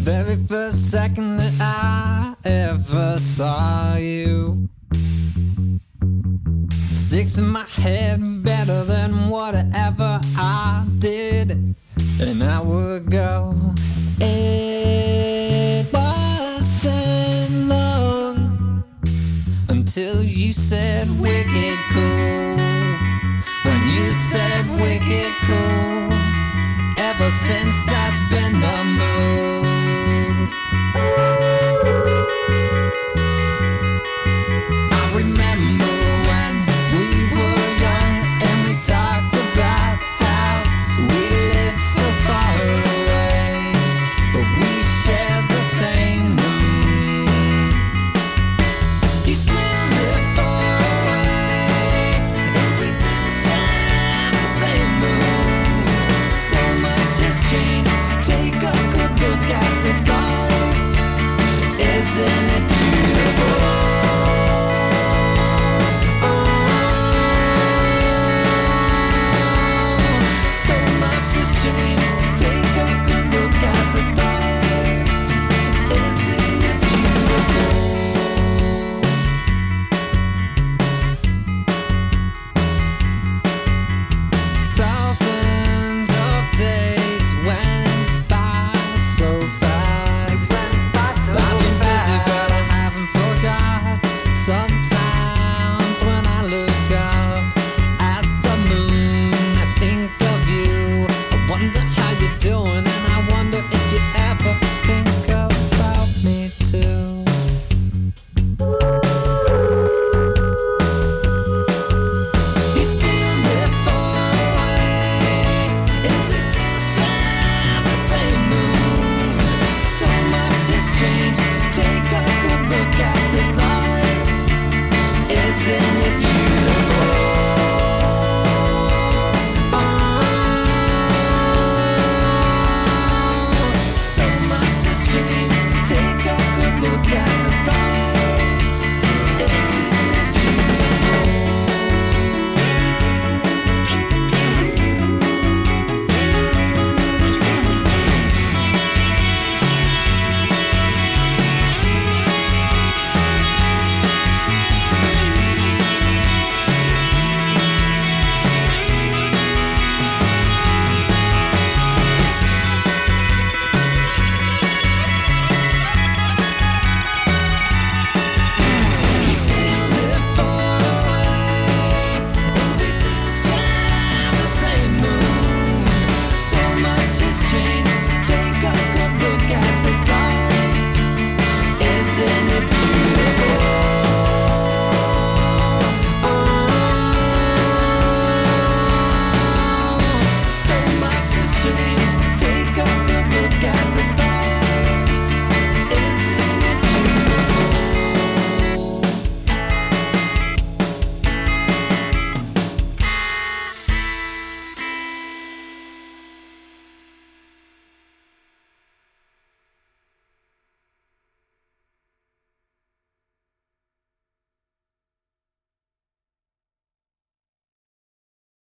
Very first second that I ever saw you sticks in my head better than whatever I did an hour ago. It wasn't long until you said wicked cool. When you said wicked cool, ever since that's been the mood.